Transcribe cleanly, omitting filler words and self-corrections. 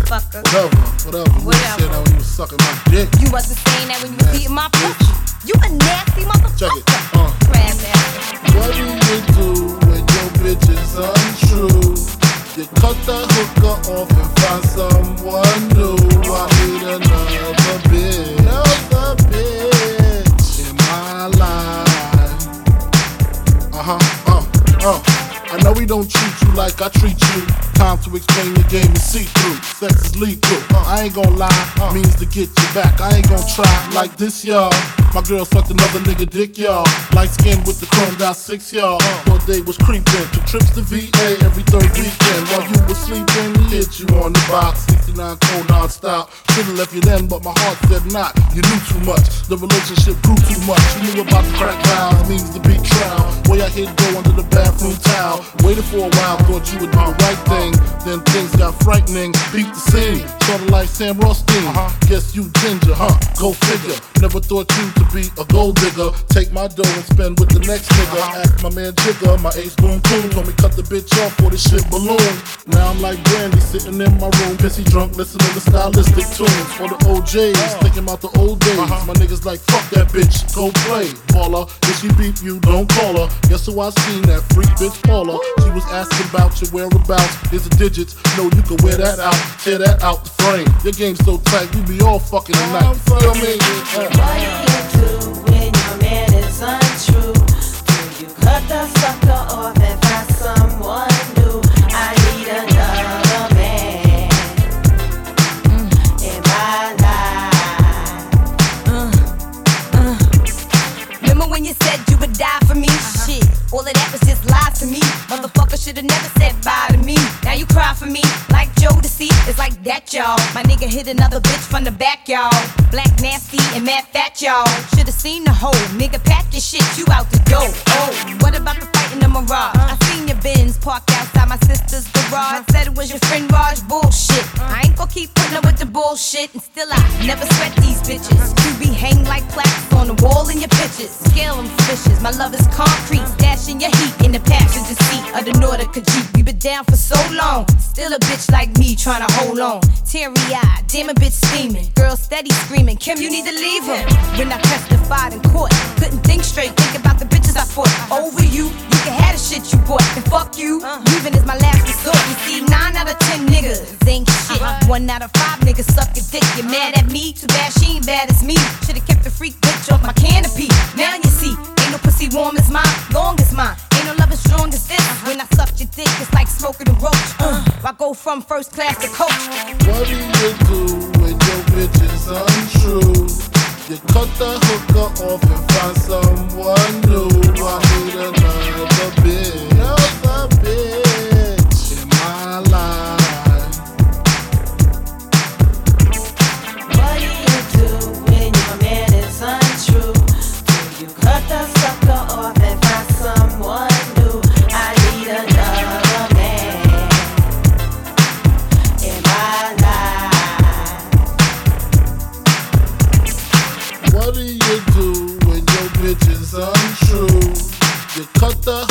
motherfucker. Whatever. You said that when you was sucking my dick. You wasn't saying that when you was beating my pussy. You a nasty motherfucker. Check it. Crab ass. What do you do when your bitch is untrue? You cut the hooker off and find someone new. I need another bitch in my life. I know we don't treat you like I treat you. Time to explain the game and see through. Sex is lethal. I ain't gon' lie, means to get you back. I ain't gon' try like this, y'all. My girl sucked another nigga dick, y'all. Light skin with the chromed out 6, y'all. All day was creeping. Took trips to VA every third weekend. While you was sleeping, he hit you on the box. 69 cold non-stop. Should've left you then, but my heart said not. You knew too much. The relationship grew too much. You knew about the crack vows, means the big trial. Way I hit go under the bathroom towel. Waited for a while, thought you would do the right thing. Then things got frightening. Beat the scene. Sorta like Sam Rothstein. Guess you ginger, Go figure. Never thought you to be a gold digger. Take my dough and spend with the next nigga. Ask my man Jigger, my ace boom coon. Told me cut the bitch off for this shit balloon. Now I'm like Brandy sitting in my room, pissy drunk, listening to stylistic tunes. For the OJs, thinking about the old days. My niggas like fuck that bitch, go play. Baller, if she beat you, don't call her. Guess who I seen that freak bitch Paula. She was asking about your whereabouts. Here's the digits, know you can wear that out, tear that out the frame. Your game's so tight, we be all fucking tonight. Feel me? What do you do when your man is untrue? Do you cut the sucker off and find someone new? I need another man in my life. Remember when you said you would die for me? Shit, all of that was just lies to me. Motherfucker should've never said bye to me. Now you cry for me like Jodeci. It's like that, y'all. My nigga hit another bitch from the back, y'all. Black nasty and mad fat, y'all. Should've seen the hoe. Nigga, pack your shit, you out the door. Oh, what about the fight in the Mirage? I seen your Benz parked outside my sister's garage. Said it was your friend Raj. Bullshit. I ain't gon' keep putting up with the bullshit. And still I never sweat these bitches. You be hang like plaques on the wall in your pictures. Scale them fishes. My love is concrete. Stashing your heat in the passenger seat of the Nautica Jeep. We been down for so long. Still a bitch like me trying to hold on. Teary-eyed, damn a bitch steaming. Girl steady screaming, Kim, you need to leave him. When I testified in court, couldn't think straight, think about the bitches I fought. Over you can have the shit you bought. And fuck you, leaving is my last resort. You see, 9 out of 10 niggas ain't shit. 1 out of 5 niggas suck a dick. You mad at me? Too bad she ain't bad as me. Should've kept the freak bitch off my canopy. Now you see, ain't no pussy warm as mine, long as mine. Ain't no love as strong as this. When I suck your dick, it's like smoking a roach. I go from first class to coach. What do you do when your bitch is untrue? You cut the hooker off and find someone new. I need another bitch in my life. What do you do when your man is untrue? Do you cut the sucker off and find someone new? I need another man in my life. What do you do when your bitch is untrue? You cut the